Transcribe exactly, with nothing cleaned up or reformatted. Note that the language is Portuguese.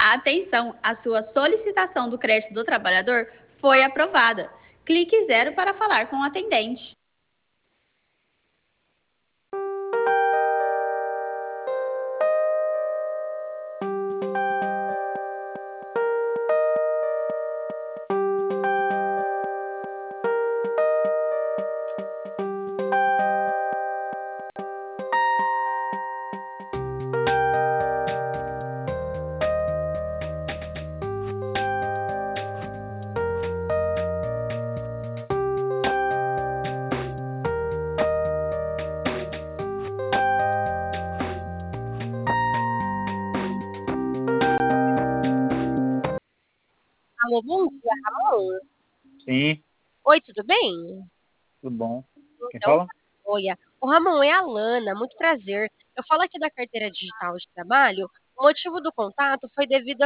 Atenção, a sua solicitação do crédito do trabalhador foi aprovada. Clique zero para falar com o atendente. Alô, bom dia, Ramon. Sim, Oi, tudo bem? tudo bom. Quem Então, fala? olha, o Ramon é a Lana, muito prazer. Eu falo aqui da carteira digital de trabalho. O motivo do contato foi devido